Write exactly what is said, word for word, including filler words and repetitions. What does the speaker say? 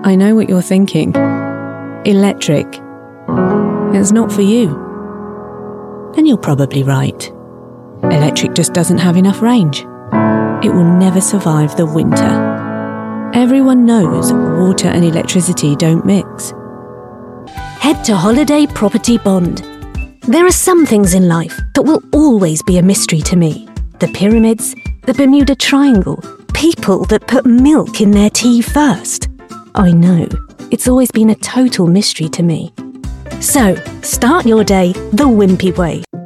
I know what you're thinking. Electric. It's not for you. And you're probably right. Electric just doesn't have enough range. It will never survive the winter. Everyone knows water and electricity don't mix. Head to Holiday Property Bond. There are some things in life that will always be a mystery to me. The pyramids, the Bermuda Triangle, people that put milk in their tea first. I know, it's always been a total mystery to me. So, start your day the Wimpy way.